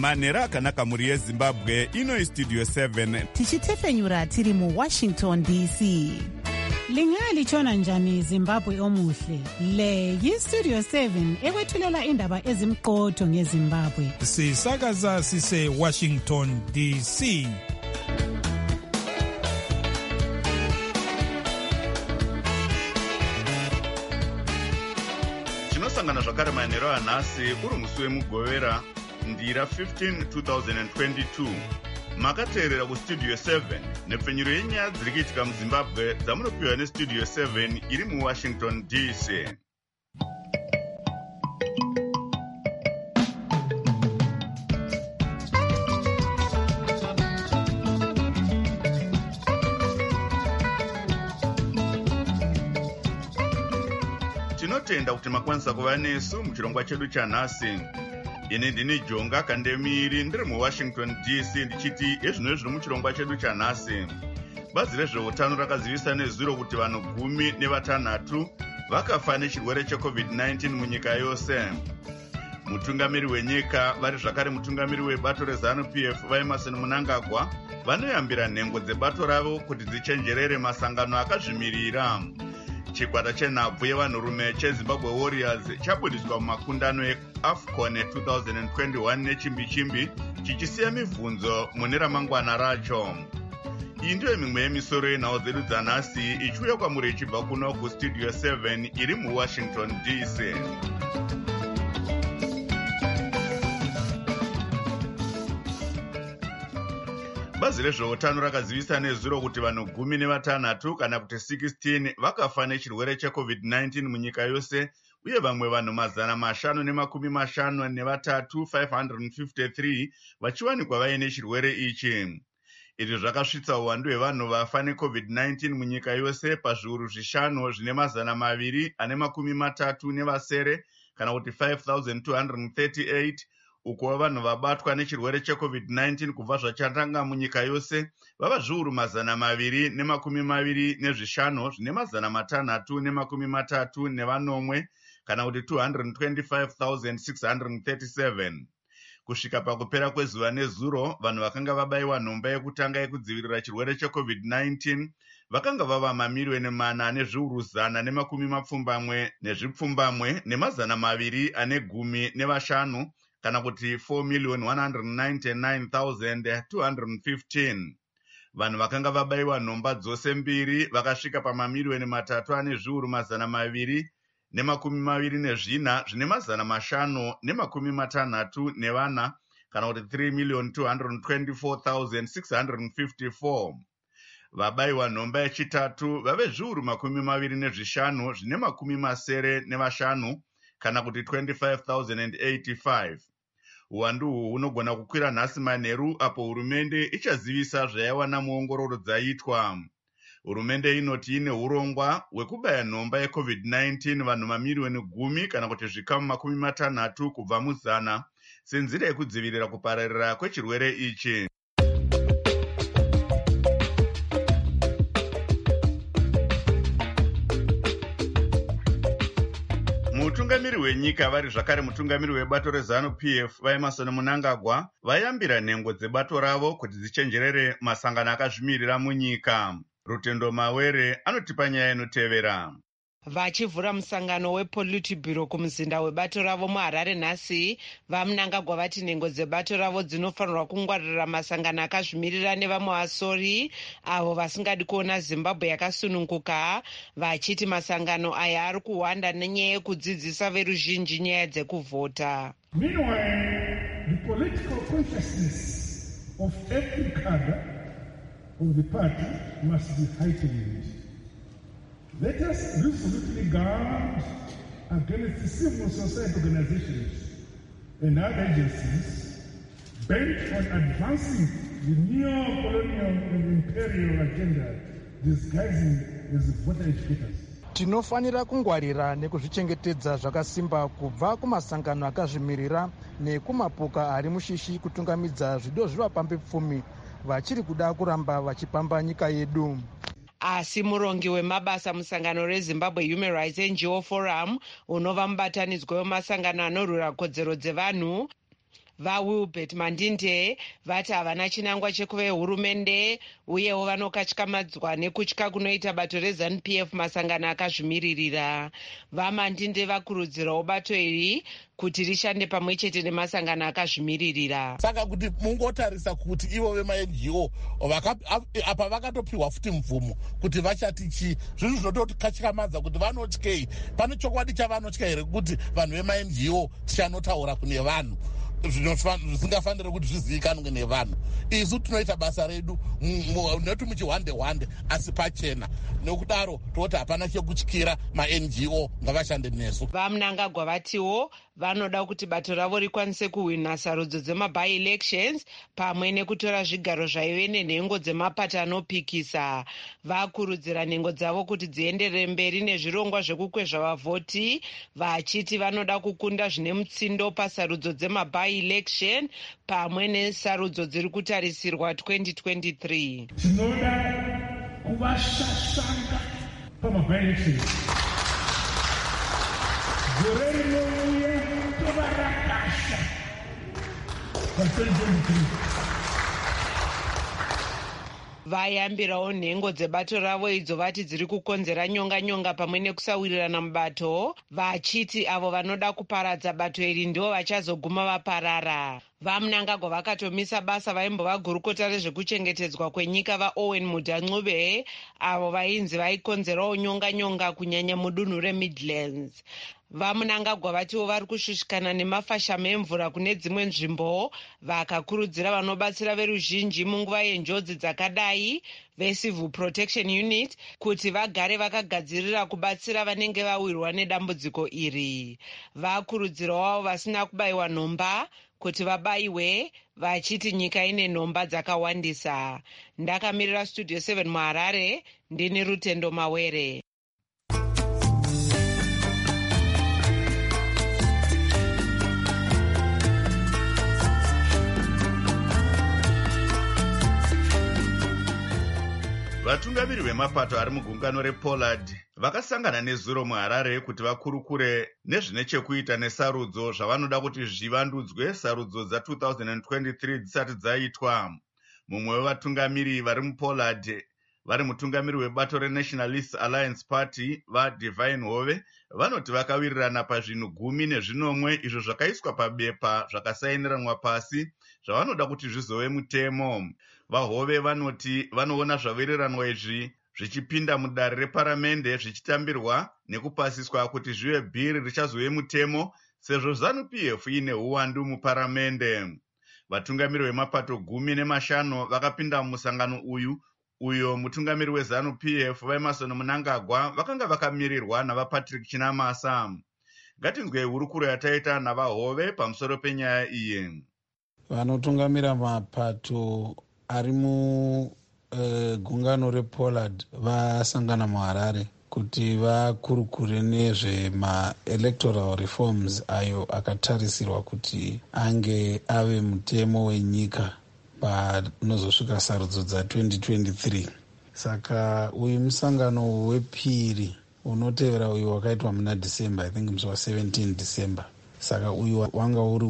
manhero akanaka mhuri yezimbabwe. Ino Studio 7 tichitefenyura tiri muWashington DC. Lingalitshona njani Zimbabwe omuhle? Le yiStudio 7 ekwethulela indaba ezimqotho ngeZimbabwe. Sisakaza sise Washington DC. Tinosangana zvakare manhero anhasi uri musi wemugovera ndira 15 2022. Makateerera kuStudio 7 nepfenyuro yenyaya dziri kuitika muZimbabwe dzamunopiwa neStudio 7 iri muWashington DC. Tinotenda kuti makwanisa kuva nesu muchirongwa chedu chanhasi. Ini ndini Jonga Kandemiri ndiri muWashington DC ndichiti ezvino zviri muchirongwa chedu chanhasi. Bazi rezveutano rakazivisa nezuro kuti vanhu 16 vakafa nechirwere cheCovid-19 munyika yose. Mutungamiri wenyika vari zvakare mutungamiri webato reZANU-PF vaEmerson Mnangagwa vanoyambira nhengo dzebato ravo kuti dzichenjerere masangano akazvimirira. Chikwata chenhabvu yevanhurume cheZimbabwe Warriors chabudiswa mumakundano eAFCON 2021 nechimbi-chimbi chichisiya mibvunzo mune ramangwana racho. Iyi ndiyo mimwe yemisoro yenhau dzedu dzanhasi ichiuya kwamuri ichibva kuno kuStudio 7 iri muWashington DC. Bazi rezveutano rakazivisa nezuro kuti vanhu 16 kana kuti 16 vakafa nechirwere cheCovid-19 munyika yose uye vamwe vanhu 553 vachiwanikwa vaine chirwere ichi. Izvi zvakasvitsa uwandu hwevanhu vafa neCovid-19 munyika yose pazviuru 5 zvine 230 kana kuti 5238 uko vanhu vabatwa nechirwere cheCovid-19 kubva zvachatanga munyika yose vava zviuru 225 zvine 637 kana kuti 225,637. Kusvika pakupera kwezuva nezuro, vanhu vakanga vabayiwa nhomba yekutanga yekudzivirira chirwere cheCovid-19 vakanga vava mamiliyoni 4,215 ne215 kana kuti 4,199,215. Vanhu vakanga vabayiwa nhomba dzose mbiri vakasvika pamamiliyoni 3,224 zvine 564 kana kuti 3,224,654. Vabayiwa nhomba yechitatu vave zviuru 25 zvine 75 kana kuti 25,085. Uwandu uhu hunogona kukwira nhasi manheru apo hurumende ichazivisa zvaiwana muongororo dzaitwa. Hurumende inoti ine urongwa hwekubaya nhomba yeCovid-19 vanhu mamiliyoni 10 kana kuti zvikamu 60 kubva muzana senzira yekudzivirira kupararira kwechirwere ichi. Mutungamiri wenyika vari zvakare mutungamiri webato reZANU-PF vaEmerson Mnangagwa vayambira nhengo dzebato ravo kuti dzichenjerere masangano akazvimirira munyika. Rutendo Mawere anotipa nyaya inotevera. Vachivhura musangano wePolitburo kumuzinda webato ravo muHarare nhasi, vaMnangagwa vati nhengo dzebato ravo dzinofanirwa kungwarira masangano akazvimirira nevamwe vasori avo vasingadi kuona Zimbabwe yakasununguka, vachiti masangano aya ari kuhwanda nenyaya yekudzidzisa veruzhinji nyaya dzekuvhota. Meanwhile, the political consciousness of every cadre of the party must be heightened. Let us resolutely guard against civil society organizations and other agencies bent on advancing the neo-colonial and imperial agenda disguising as voter educators. Tinofanira kungwarira nekuzvichengetedza zvakasimba kubva kumasangano akazvimirira nekumapoka ari mushishi kutungamidza zvido zvevapambepfumi vachiri kuda kuramba vachipamba nyika yedu. Asi murongi wemabasa musangano reZimbabwe Human Rights NGO Forum unova mubatanidzwa wemasangano anorwira kodzero dzevanhu vaWilbert Mandinde vati havana chinangwa chekuve hurumende uyewo vanokatyamadzwa nekutya kunoita bato reZANU-PF masangano akazvimiririra. VaMandinde vakurudzirawo bato iri kuti rishande pamwe chete nemasangano akazvimiririra. Saka kuti mungotarisa kuti ivo vema-NGO apa vakatopiwa futi mvumo kuti vachati chii, zvinhu zvinototikamadza kuti vanotyei. Pane chokwadi chavanotya here kuti vanhu vema-NGO tichanotaura kune vanhu zvisingafaniri kuti zvizivikanwe nevanhu. Isu tinoita basa redu noti muchihwande asi pachena. Nokudaro toti hapana chekutyira ma-NGO ngavashande nesu. VaMnangagwa vatiwo vanoda kuti bato ravo rikwanise kuhwina sarudzo dzema-by-elections pamwe nekutora zvigaro zvaive nenhengo dzemapato anopikisa. Vakurudzira nhengo dzavo kuti dzienderere mberi nezvirongwa zvekukwezva vavhoti, vachiti vanoda kukunda zvine mutsindo pasarudzo dzema-by-election pamwe nesarudzo dziri kutarisirwa 2023. Tinoda kuvashashanga pama-by-elections. Gore rinouya tovarakasha pa2023. Vayambirawo nhengo dzebato ravo idzo vati dziri kukonzera nyonga pamwe nekusawirirana mubato, vachiti avo vanoda kuparadza bato iri ndivo vachazoguma vaparara. VaMnangagwa vakatomisa basa vaimbova gurukota rezvekuchengetedzwa kwenyika vaOwen Mudanxube avo vainzi vaikonzerawo nyonga kunyanya mudunhu reMidlands. VaMnangagwa vatiwo vari kushushikana nemafashamo emvura kune dzimwe nzvimbo, vakakurudzira vanobatsira veruzhinji munguva yenjodzi dzakadai veCivil Protection Unit kuti vagare vakagadzirira kubatsira vanenge vawirwa nedambudziko iri. Vakurudzirawo vasina kubayiwa nhomba kuti vabayiwe, vachiti nyika ine nhomba dzakawandisa. Ndakamirira Studio 7 muHarare, ndini Rutendo Mawere. Vatungamiri vemapato ari mugungano rePollard vakasangana nezuro muHarare kuti vakurukure nezvine chekuita nesarudzo zvavanoda kuti zvivandudzwe sarudzo dza2023 dzisati dzaitwa. Mumwe wevatungamiri vari muPollard vari mutungamiri webato reNationalist Alliance Party vaDivine Hove vanoti vakawirirana pazvinhu 19 izvo zvakaiswa pabepa zvakasainiranwa pasi zvavanoda kuti zvizove mutemo. VaHove vanoti vanoona zvawiriranwa izvi zvichipinda mudare reparamende zvichitambirwa nekupasiswa kuti zvive bhiri richazove mutemo sezvo ZANU-PF ine uwandu muparamende. Vatungamiri vemapato 15 vakapinda mumusangano uyo mutungamiri weZANU-PF vaEmmerson Mnangagwa vakanga vakamirirwa navaPatrick Chinamasa. Ngatinzwei hurukuro yataita navaHove pamusoro penyaya iyi. Vanotungamira mapato ari mugungano rePollard vasangana muHarare kuti vakurukure nezvema-electoral reforms ayo akatarisirwa kuti ange ave mutemo wenyika panozosvika sarudzo dza2023. Saka uyu musangano wepiri unotevera uyu wakaitwa muna December, I think musi wa17 December. Saka uyu wanga uri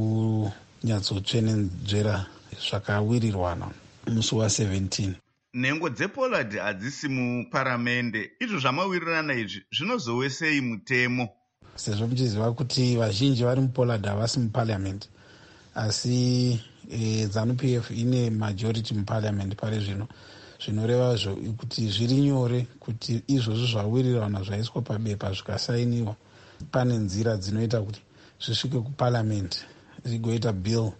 wekunyatsotsenenzvera zvakawirirwana musi wa17. Nhengo dzePollard hadzisi muparamende. Izvo zvamawirirana izvi zvinozowesei mutemo? Sezvo muchiziva kuti vazhinji vari muPollard havasi muparliament, asi ZANU-PF ine majority muparliament pari zvino, zvinoreva kuti zviri nyore kuti izvozvo zvawirirana zvaiswa pabepa zvikasainiwa, pane nzira dzinoita kuti zvisvike kuparliament rigoita bill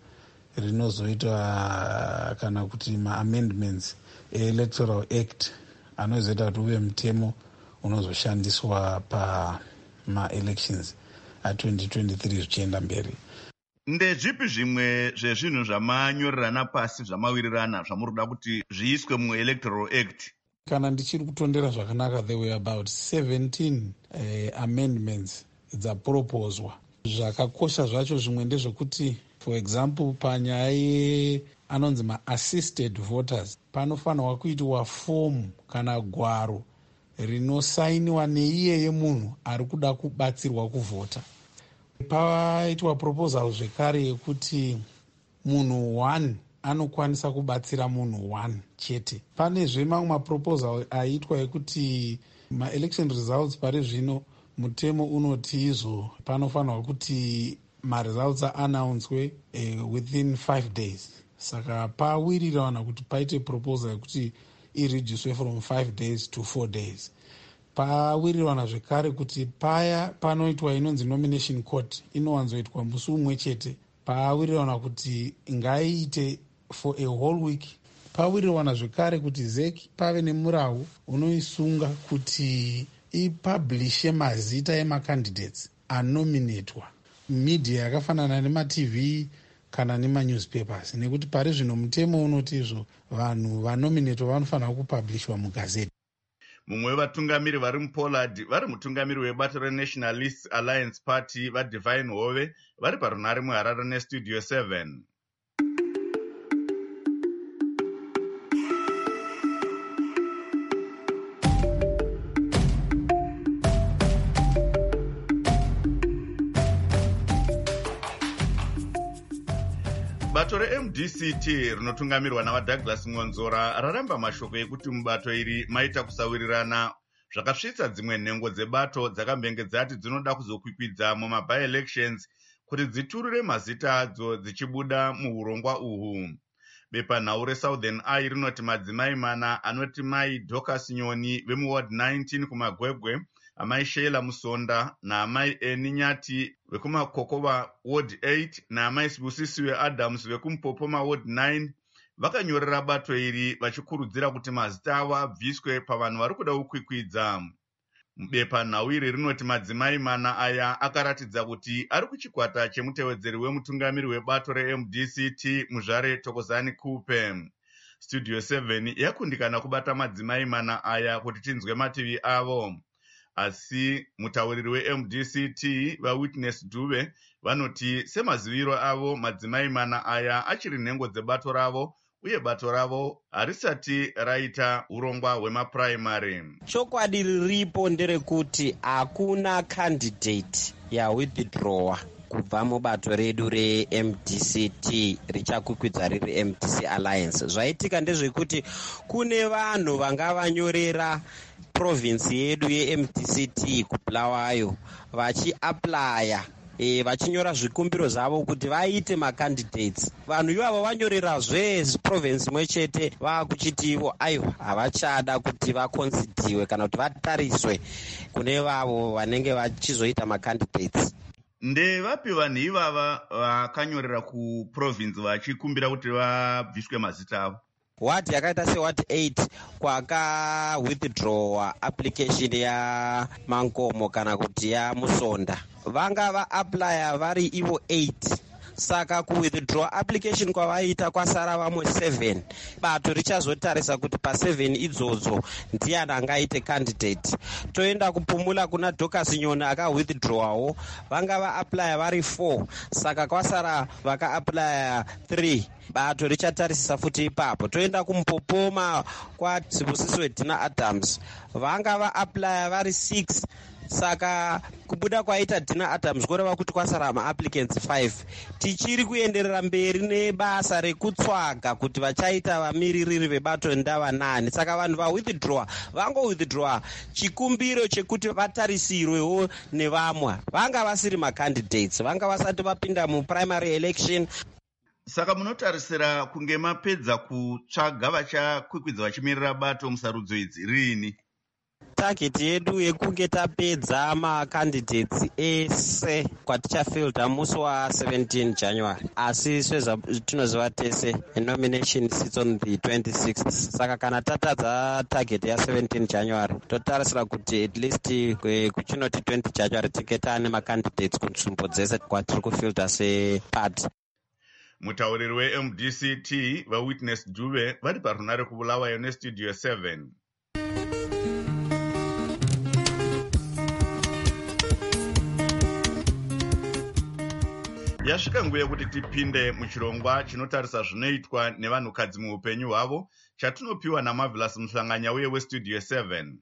rinozoita kana kuti ma-amendments electoral act anozoita kuti uve mutemo unozoshandiswa pama-elections a2023 zvichienda mberi. Ndezvipi zvimwe zvezvinhu zvamanyorerana pasi zvamawirirana zvamurikuda kuti zviiswe muelectoral act? Kana ndichiri kutondera zvakanaka, there were about 17 amendments dzaproposwa. Zvakakosha zvacho zvimwe ndezvekuti, for example, panyaya anonzi ma-assisted voters, panofanirwa kuitwa fomu kana gwaro rinosainiwa neiyeye munhu ari kuda kubatsirwa kuvhota. Paitwa proposal zvekare yekuti munhu 1 anokwanisa kubatsira munhu 1 chete. Panezve mamwe maproposal aitwa yekuti maelection results pari zvino mutemo unoti izvo panofanirwa kuti maresults aannouncwe within 5 days. Saka pawirirana kuti paite proposal yekuti ireducwe from 5 days to 4 days. Pawirirana zvekare kuti paya panoitwa inonzi nomination court inowanzoitwa musi umwe chete. Pawirirana kuti ngaiite for a whole week. Pawirirana zvekare kuti ZEC pave nemurau unoisunga kuti ipublishe mazita emacandidates anominatwa media yakafanana nematv kana nemanewspapers, nekuti pari zvino mutemo unoti izvo vanhu vanominatwa vanofanira kupublishwa mugazeti. Mumwe wevatungamiri vari muPollard vari mutungamiri webato reNationalist Alliance Party vaDivine Hove vari parunare muHarare neStudio 7. Bato reMDCT rinotungamirwa navaDouglas Ngonzora raramba mashoko ekuti mubato iri maita kusawirirana zvakasvitsa dzimwe nhengo dzebato dzakambenge dzati dzinoda kuzokwikwidza mumaby-elections kuti dziturure mazita adzo dzichibuda muurongwa uhu. Bepanhau reSouthern Eye rinoti madzimai mana anoti mai Dorcas Nyoni vemuward 19 kumagwegwe, amai Sheila Musonda naamai Eni Nyati vekumakokova ward 8 naamai Sibusisiwe Adams vekumupopoma ward 9 vakanyorera bato iri vachikurudzira kuti mazita avo abviswe pavanhu vari kuda kukwikwidza. Bepanhau iri rinoti madzimai mana aya akaratidza kuti ari kuchikwata chemutevedzeri wemutungamiri webato reMDCT Muzvare Thokozani Kupe. Studio 7 yakundikana kubata madzimai mana aya kuti tinzwe mativi avo. Asi mutauriri weMDCT vaWitness Dube vanoti semaziviro avo madzimai mana aya achiri nhengo dzebato ravo uye bato ravo harisati raita urongwa hwemapuraimari. Chokwadi riripo nderekuti hakuna candidate yawithdrawa kubva mubato redu reMDCT richakukwidza riri MDC Alliance. Zvaitika ndezvekuti kune vanhu vanga vanyorera province yedu yeMDCT kuBulawayo vachiaplya vachinyora zvikumbiro zvavo kuti vaite macandidates. Vanhu ivavo vanyorera zveprovince imwe chete vakuchitivo aiwa havachada kuti vakonsidiwe kana kuti vatariswe kune vavo vanenge vachizoita macandidates. Ndevapi vanhu ivava vakanyorera kuprovince vachikumbira kuti vabviswe mazita avo? Ward yakaita seward 8 kwakawithdrawa application yaMankomo kana kuti yaMusonda. Vanga vaaplya vari ivo 8. Saka kuwithdraw application kwavaita kwasara vamwe 7. Bato richazotarisa kuti pa7 idzodzo ndiani angaite candidate. Toenda kupumula kuna Dorcas Nyoni akawithdrawawo, vanga vaaplya vari 4. Saka kwasara vakaaplya 3. Bato richatarisisa futi ipapo. Toenda kumupopoma kwaSibusisiwe Dina Adams, vanga vaaplya vari 6. Saka kubuda kwaita Dina Adams kureva kuti kwasara maapplicants 5. Tichiri kuenderera mberi nebasa rekutsvaga kuti vachaita vamiririri vebato ndava 9. Saka vanhu vawithdrawa vangowithdrawa chikumbiro chekuti vatarisirwewo nevamwe. Vanga vasiri macandidates, vanga vasati vapinda muprimary election. Saka munotarisira kunge mapedza kutsvaga vachakwikwidza vachimirira bato musarudzo idzi rini? Target yedu yekunge tapedza macandidates ese kwatichafilda musi wa17 January. Asi tinoziva tese nomination sits on the 26th. Saka kana tatadza target ya17 January totarisira kuti at least kuchinoti 20 January tinge taane macandidates kunzvimbo dzese kwatiri kufilda separty. Mutauriri weMDCT vaWitness Dube vari parunare kuBulawayo neStudio 7. Yasvika nguva yekuti tipinde muchirongwa chinotarisa zvinoitwa nevanhukadzi muupenyu hwavo chatinopiwa naMarvelous Muhlanganya uye weStudio 7.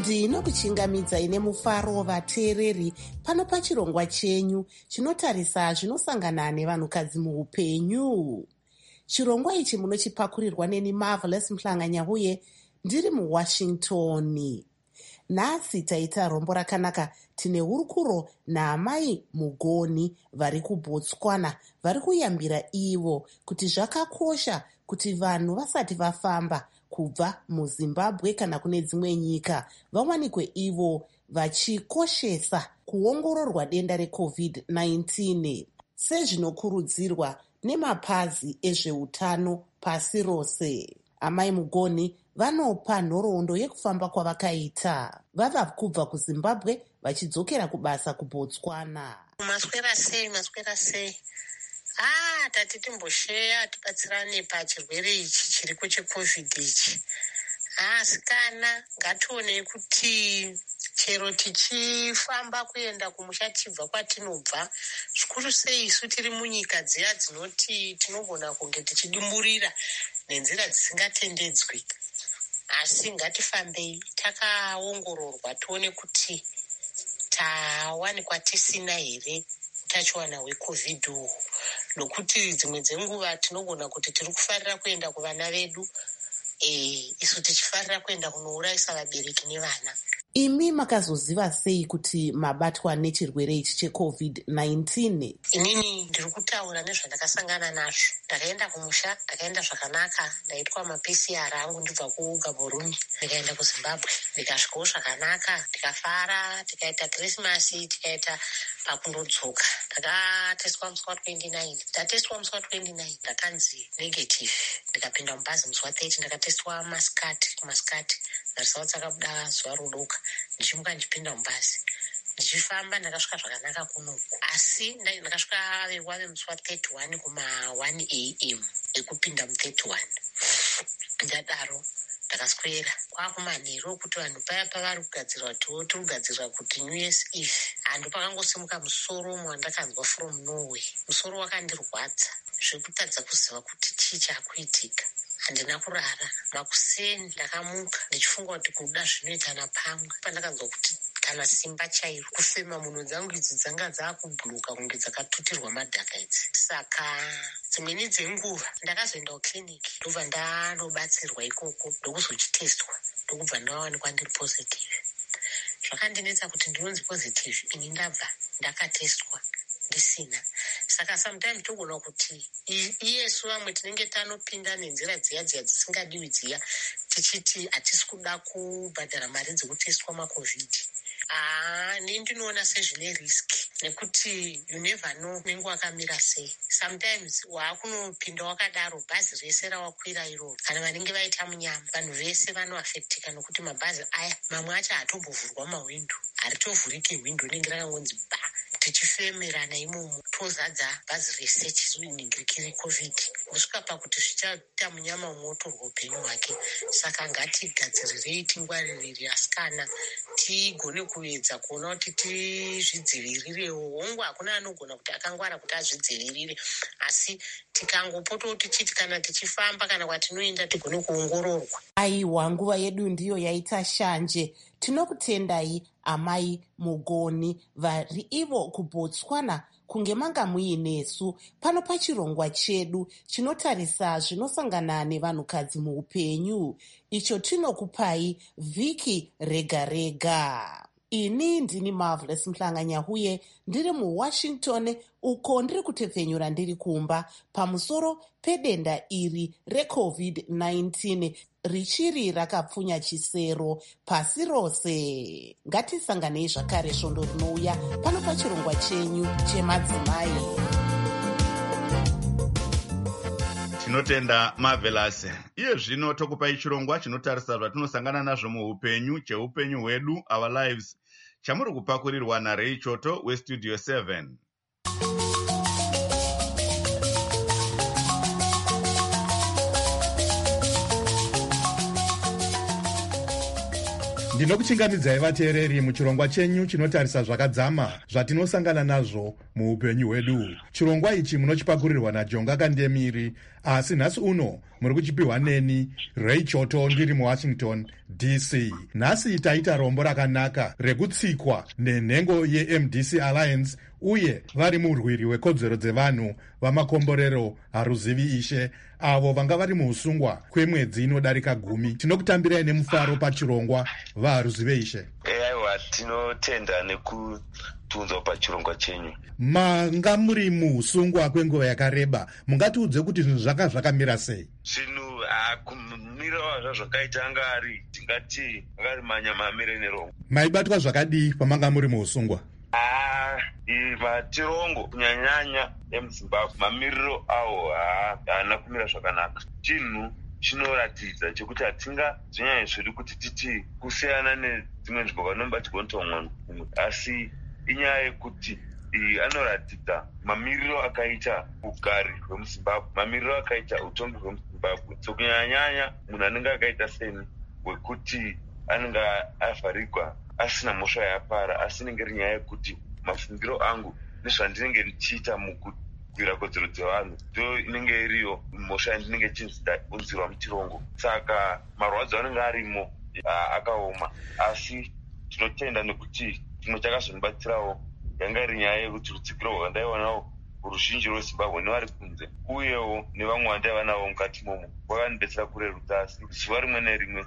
ndinokuchingamidzai nemufaro vateereri pano pachirongwa chenyu chinotarisa zvinosangana nevanhukadzi muupenyu. Chirongwa ichi munochipakurirwa neni Marvelous Mhlanga-Nyahuye ndiri muWashington. Nhasi taita rombo rakanaka. Tine hurukuro naamai Mugoni vari kuBotswana vari kuyambira ivo kuti zvakakosha kuti vanhu vasati vafamba kubva muZimbabwe kana kune dzimwe nyika vawanikwe ivo vachikoshesa kuongororwa denda reCOVID-19 sezvinokurudzirwa nemapazi ezveutano pasi rose. Amai Mugoni vanopa nhoroondo yekufamba kwavakaita vava kubva kuZimbabwe vachidzokera kubasa kuBotswana. Maswera sei? Tati timbosheya tibatsirane pachirwere ichi chiriko cheCOVID ichi. Sikana ngationei kuti chero tichifamba kuenda kumusha tibva kwatinobva, zvikuru sei isu tiri munyika dziya dzinoti tinogona kunge tichidimburira nenzira dzisingatendedzwi. Asi ngatifambei takaongororwa tione kuti tawanikwa tisina here utachiwana hweCOVID uhu, nokuti dzimwe dzenguva tinogona kuti tiri kufarira kuenda kuvana vedu, isu tichifarira kuenda kunourayisa vabereki nevana. Imi makazoziva sei kuti mabatwa nechirwere ichi cheCOVID-19? Inini ndiri kutaura nezvandakasangana nazvo. Ndakaenda kumusha, ndakaenda zvakanaka, ndaitwa maPCR angu ndibva kuGaborone, ndikaenda kuZimbabwe, ndikasvikawo zvakanaka, ndikafara, tikaita Krismasi, tikaita pakundodzoka. Ndakateswa musi wa29. Ndateswa musi wa29 ndakanzi negative. Ndikapinda mubhazi musi wa30 ndakateswa kumasikati. Results akabuda zuva rodoka. Ndichimuka ndichipinda mubhazi. Ndichifamba ndakasvika zvakanaka kunoku. Asi ndakasvika veve musi wa31 kuma1 AM ekupinda mu31. Ndadaro ndakaswera kwakumanheru kuti vanhu paya pavari kugadzirwa tiri kugadzirira kuti New Year's Eve. Hando pakangosimuka musoro wandakanzwa from Norway. Musoro wakandirwadza zvekutadza kuziva kuti chii chakuitika. Handina kurara. Makuseni ndakamuka ndichifunga kuti kuda zvinoita napamwe. Pandakanzwa kuti kana simba chairo kufema munhu dzangu idzi dzanga dzakubhuluka kunge dzakatutirwa madhaka idzi. Saka dzimweni dzenguva ndakazoenda kukiriniki ndobva ndanobatsirwa ikoko ndokuzochitestwa ndokubva ndawanikwa ndiri positive. Zvakandinetsa kuti ndinonzi positive ini ndabva ndakatestwa ndisina. Saka sometimes togona kuti iyesu vamwe tinenge tanopinda nenzira dziya dzisingadiwi dziya tichiti hatisi kuda kubhadhara mari dzekutestwa maCOVID. Ndinoona sezvine riski nekuti you never know unenge wakamira sei. Sometimes waakunopinda wakadaro bhazi rese rawakwira iro kana vanenge vaita munyama vanhu vese vanoafektika nokuti mabhazi aya mamwe acho hatombovhurwa mahwindo, haritovhurike hwindo rinenge rakangonzi ba tichifemerana imomo tozadza bhazi rese chizoiningirikire COVID. Kusvika pakuti zvichaita munyama umotorwa upenyu hwake. Saka ngatigadzirirei tingwaririre asikana tigone kuedza kuona kuti tizvidzivirirewo. Hongu hakuna anogona kuti akangwara kuti azvidzivirire, asi tikangopota tichiti kana tichifamba kana kwatinoenda tigone kuongororwa. Aiwa, nguva yedu ndiyo yaita shanje. Tinokutendai amai Mugoni vari ivo kuBotswana kunge manga muinesu pano pachirongwa chedu chinotarisa zvinosangana nevanhukadzi muupenyu, icho tinokupai vhiki rega rega. Ini ndini Marvelous Mhlanga-Nyahuye ndiri muWashington, uko ndiri kutepfenyura ndiri kumba pamusoro pedenda iri reCOVID-19 richiri rakapfunya chisero pasi rose. Ngatisanganei zvakare svondo rinouya pano pachirongwa chenyu chemadzimai. Tinotenda Marvelous. Iye zvino tokupai chirongwa chinotarisa zvatinosangana nazvo muupenyu cheupenyu hwedu, our lives, chamuri kupakurirwa naRay Choto weStudio 7. Ndinokuchingamidzai vateereri muchirongwa chenyu chinotarisa zvakadzama zvatinosangana nazvo muupenyu hwedu. Chirongwa ichi munochipakurirwa naJonga Kandemiri asi nhasi uno muri kuchipiwa neni Ray Choto ndiri muWashington DC. Nhasi taita rombo rakanaka rekutsikwa nenhengo yeMDC Alliance uye vari murwiri wekodzero dzevanhu vamakomborero haruzivi ishe avo vanga vari muusungwa kwemwedzi inodarika 10. Tinokutambirai nemufaro pachirongwa vaharuzive ishe. Aiwa, tinotenda nekutunzwa pachirongwa chenyu. Manga muri muusungwa kwenguva yakareba, mungatiudze kuti zvinhu zvakamira sei? Zvinhu kumira wazvo zvakaita anga ari tingati angari manyamamire nerongo. Maibatwa zvakadii pamanga muri muusungwa? Matirongo kunyanyanya emuZimbabwe mamiriro awo haana kumira zvakanaka. Chinhu chinoratidza chekuti hatingazvinyanyi zvedu kuti titi kusiyana nedzimwe nzvimbo vanobatirwa ntomwana, asi inyaya yekuti anoratidza mamiriro akaita ugari hwemuZimbabwe, mamiriro akaita utongi hwemuZimbabwe. So kunyanyanya munhu anenge akaita seni wekuti anenge avharigwa asina mhosva yapara, asi inenge iri nyaya yekuti mafungiro angu nezvandinenge ndichiita mukugwira kodzero dzevanhu ndo inenge iriyo mhosva yandinenge chinzirwa muchirongo. Saka marwadzo anenge arimo akaoma, asi tinotenda nekuti chimwe chakazonibatsirawo yanga iri nyaya yekuti rutsigiro rwandaiwanawo ruzhinji rweZimbabwe nevari kunze uyewo nevamwe vandaiva navo mukati momo kwakanidetsera kurerutsa, asi zuva rimwe nerimwe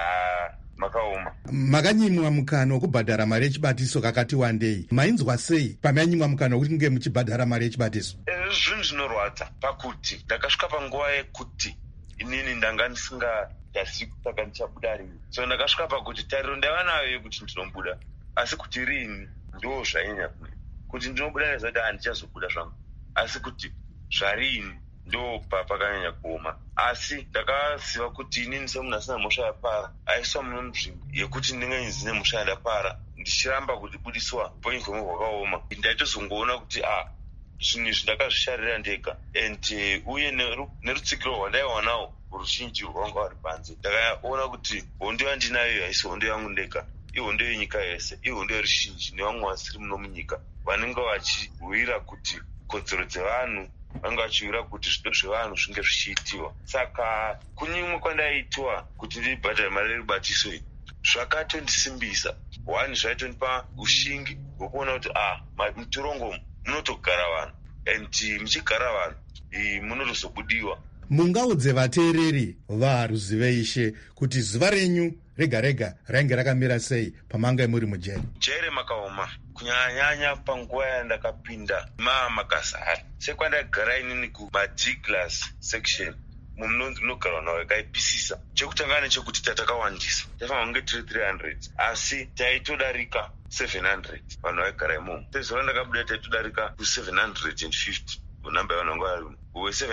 makaoma. Makanyimwa mukana wekubhadhara mari yechibatiso kakati wandei, mainzwa sei pamanyimwa mukana wekuti nge muchibhadhara mari yechibatiso? Zvinhu zvinorwadza pakuti ndakasvika panguva yekuti inini ndanga ndisingazivi kusaka ndichabuda rini. So ndakasvika pakuti tariro ndaiva nayo yekuti ndinobuda, asi kuti rini ndo zvainyanya kuti ndinobuda nezvati handichazobuda zvangu, asi kuti zvarini ndo pakanyanya kuoma. Asi ndakaziva kuti inini semunhu asina mhosva yapara aiswa mune nzvimbo yekuti ndinge ndine mhosva yandapara ndichiramba kutibudiswa poingi hwemwe hwakaoma, ndaitozongoona kuti zvinhu izvi ndakazvisharira ndega, and uye nerutsigiro rwandaiwanawo ruzhinji rwanga rwari panze, ndakaona kuti hondo yandinayo haisi hondo yangu ndega, ihondo yenyika yese, ihondo yeruzhinji nevamwe vasiri muno munyika vanenge vachirwira kuti kodzero dzevanhu, vanenge vachiwira kuti zvido zvevanhu zvinge zvichiitiwa. Saka kunyimwe kwandaitwa kuti ndibhadhare mari yerubatiso iyi zvakatondisimbisa. One, zvaitondipa ushingi hwekuona kuti mutorongo munotogara vanhu, and muchigara vanhu munotozobudiwa. Mungaudze vateereri vaharuzive ishe kuti zuva renyu rega rega rainge rakamira sei pamanga muri mujeri? Jere makaoma kunyanyanya panguva yandakapinda makazara sekwandagara inini kuMD class section mumunonzi munogarwa nawo yakaipisisa. Chekutanga nechekuti tatakawandisa, taifana kunge tiri 300 asi taitodarika 700 vanhu vaigara imomo. Sezuva ndakabuda taitodarika ku750 namba yavanhu vanga varimo,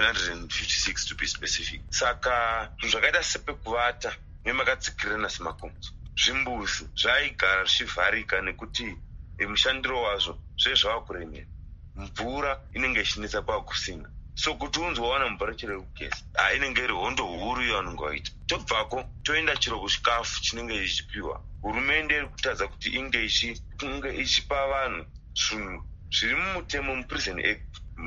we756 to be specific. Saka zvinhu zvakaita sepekuvata nemakatsikirana semakomzo, zvimbuzi zvaigara zvichivharika nekuti mushandiro wazvo zvezvava kuremera, mvura inenge ichinetsa kwakusina. So kuti unzwawana mvura chero yekugeza inenge iri hondo huru yavanenge vaita. Tobvako toenda chero kuchikafu chinenge chichipiwa. Hurumende iri kutadza kuti inge ichipa vanhu zvinhu zviri mumutemo muPrison Act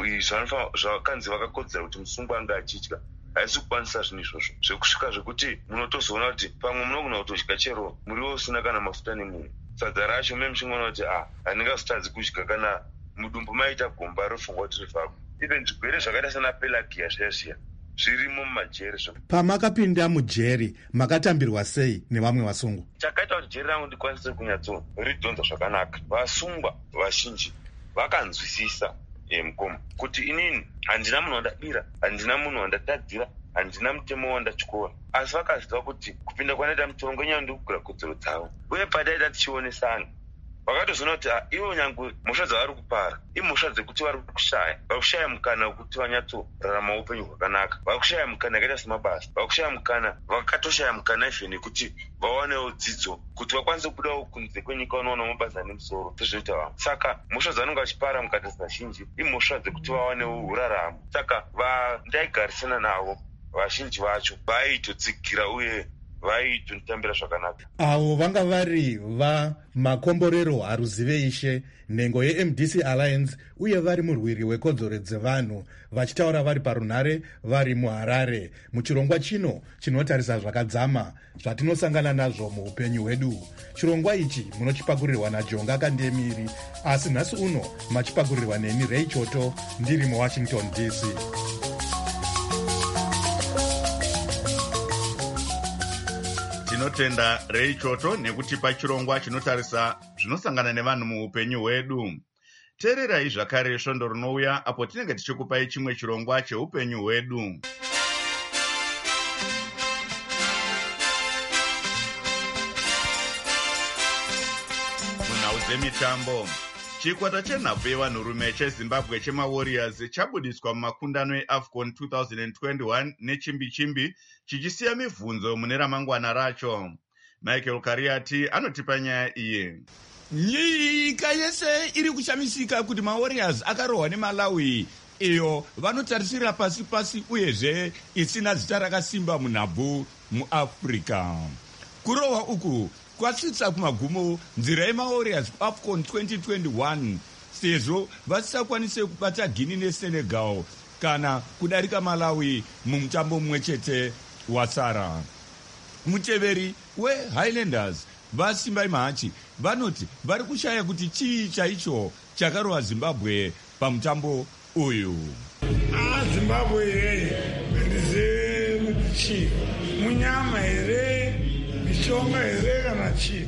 zvakanzi vakakodzera kuti musungwa anga achidya, haisi kukwanisa zvinhu izvozvo zvekusvika zvekuti munotozoona kuti pamwe munogona kutodya chero muriwo usina kana mafuta nemunhu. Sadza racho memuchingoona kuti handingazotadzi kudya kana mudumbu maita gomba rofungwa kuti rivhako. Even zvirwere zvakaita sana pelagia zviya zvirimo mumajeri. Pamakapinda mujeri makatambirwa sei nevamwe vasungwa? Chakaita kuti jeri rangu ndikwanise kunyatsoridhonza zvakanaka, vasungwa vazhinji vakanzwisisa mukomo kuti inini handina munhu wandabira, handina munhu wandatadzira, handina mutemo wandatyora, asi vakaziva kuti kupinda kwanoita mutorongo nyaya ndikugura kodzero dzavo. Uye padaita tichionesana vakatozoona kuti ivo nyangwe mhosva dzavari kupara imhosva dzekuti vari kushaya mukana wekuti vanyatsorarama upenyu hwakanaka, vari kushaya mukana yakaita semabasa, vari kushaya mukana, vakatoshaya mukana even yekuti vawanewo dzidzo kuti vakwanise kubudawo kunze kwenyika vanowana mabasa nemusoro sezvinoita vamwe. Saka mhosva dzavanenge vachipara mukati dzazhinji imhosva dzekuti vawanewo uraramo. Saka vandaigarisana navo vazhinji vacho vaitotsigira uye vaitonditambira zvakanaka. Avo vanga vari vamakomborero haruzive ishe, nhengo yeMDC Alliance, uye vari murwiri wekodzero dzevanhu, vachitaura vari parunhare vari muHarare muchirongwa chino chinotarisa zvakadzama zvatinosangana nazvo muupenyu hwedu. Chirongwa ichi munochipakurirwa naJonga Kandemiri, asi nhasi uno machipakurirwa neni Ray Choto ndiri muWashington DC. Tinotenda Ray Choto nekutipa chirongwa chinotarisa zvinosangana nevanhu muupenyu hwedu. Teererai zvakare svondo rinouya apo tinenge tichikupai chimwe chirongwa cheupenyu hwedu. Munhau dzemitambo, chikwata chenhabvu yevanhurume cheZimbabwe chemaWarriors chabudiswa mumakundano eAFCON 2021 nechimbi-chimbi, chichisiya mibvunzo mune ramangwana racho. Michael Kariati anotipa nyaya iye. Nyika yese iri kushamisika kuti maWarriors akarohwa neMalawi, iyo vanotarisira pasi uyezve isina zita rakasimba munhabvu muAfrica. Kurohwa uku kwasvitsa kumagumo nzira yemaWarriors AFCON 2021 sezvo vasisakwanise kubata Guinea neSenegal kana kudarika Malawi mumutambo mumwe chete wasara. Muteveri weHighlanders vaSimbai Mahachi vanoti vari kushaya kuti chii chaicho chakarohwa Zimbabwe pamutambo uyu. Zimbabwe ndizive kuti chii, munyama here, mishonga here kana chii,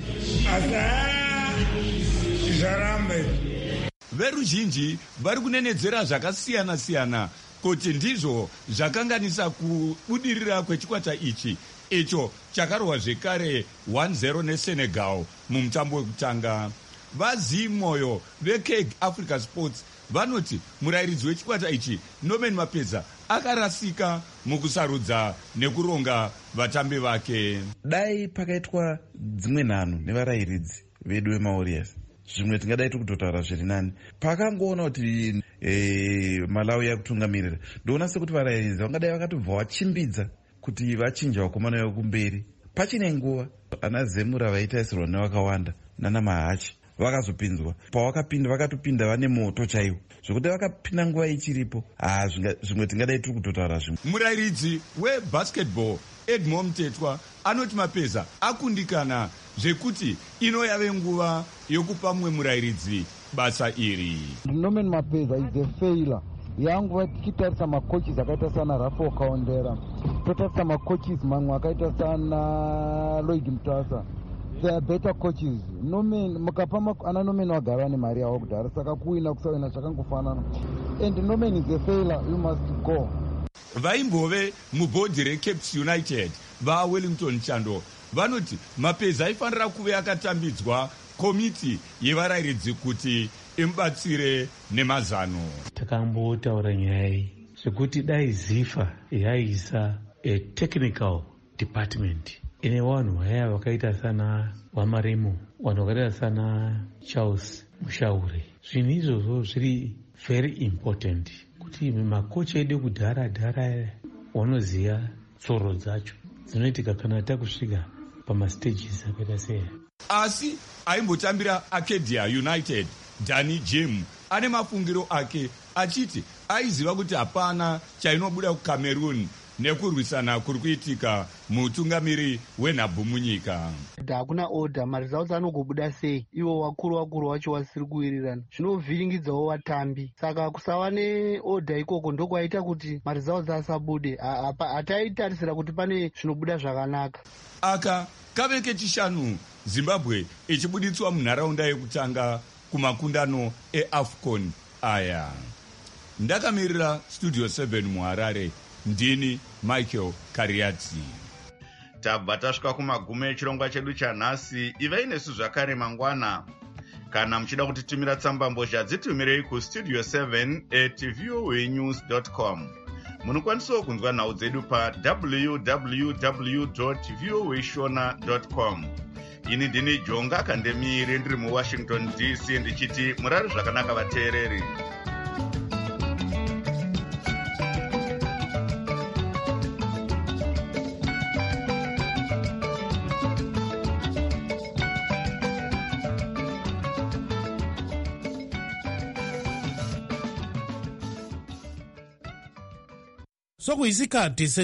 asi zvaramba izvi. Veruzhinji vari kunenedzera zvakasiyana-siyana kuti ndizvo zvakanganisa kubudirira kwechikwata ichi, icho chakarohwa zvekare 1-0 neSenegal mumutambo wekutanga. Vazivi mwoyo veKeg Africa Sports vanoti murayiridzi wechikwata ichi Norman Mapeza akarasika mukusarudza nekuronga vatambi vake. Dai pakaitwa dzimwe nhano nevarayiridzi vedu veMaWarriors, zvimwe tingadai kutotaura zviri nani. Pakangoona kuti Malawi yakutungamirira, ndoona sekuti varayiridzi vangadai vakatobva vachimbidza kuti vachinja vakomana vekumberi. Pachine nguva ana Zemura vaitaisirwa nevakawanda nana Mahachi vakazopinzwa. Pavakapinda vakatopinda vane moto chaiwo, zvokuti vakapinda nguva ichiripo. Zvimwe tingadai tiri kutotaura zvimwe. Murayiridzi webasketball Edmond Mtetwa anoti Mapeza akundikana zvekuti ino yave nguva yokupa mumwe murayiridzi basa iri. Norman Mapeza is a failure. Yangu tichitarisa makochis akaita sana Rafo Kaondera, totarisa makochis mamwe akaita sana Lloyd Mtasa. They are better coaches. Mukapa ana Norman wagara nemari yawo kudhara, saka kuwina kusawina zvakangofanana. And Norman is a failure, you must go. Vaimbove mubhodhi reCapes United vaWellington Chando vanoti Mapeza aifanira kuve akatambidzwa komiti yevarayiridzi kuti imubatsire nemazano. Takambotaura nyaya iyi zvekuti dai ZIFA yaisa a technical department ine vanhu vaya vakaita sana Wamaremo, vanhu vakaita sana Charles Mushaure. Zvinhu izvozvo zviri very important kuti makocha edu kudhara wanoziva tsoro dzacho dzinoitika kana takusvika pamastages akaita seya. Asi aimbotambira Arcadia United Danny Jim ane mafungiro ake achiti aiziva kuti hapana chainobuda kuCameroon nekurwisana kuri kuitika mutungamiri wenhabvu munyika. Hakuna order, maresults anogobuda sei ivo wakuru wacho wasiri kuwirirana, zvinovhiringidzawo vatambi. Saka kusava neorder ikoko ndokwaita kuti maresults asabude. Hataitarisira kuti pane zvinobuda zvakanaka. Aka kave kechishanu Zimbabwe ichibuditswa munharaunda yekutanga kumakundano eAFCON aya. Ndakamirira Studio 7 muHarare, ndini Michael Kariati. Tabva tasvika kumagumo echirongwa chedu chanhasi. Ivai nesu zvakare mangwana. Kana muchida kutitumira tsamba mbozha dzitumirei kustudio 7@voanews.com. Munokwanisawo kunzwa nhau dzedu pa www.voashona.com. Ini ndini Jonga Kandemiri ndiri muWashington DC ndichiti murare zvakanaka vateereri. sokuyisikhathi